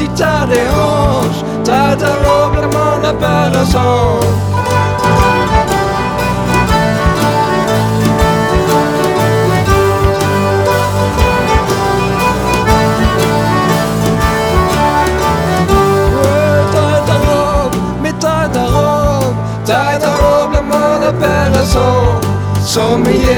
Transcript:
si t'as des hanches, t'as probablement la personne. T'as probablement la personne. Sommeiller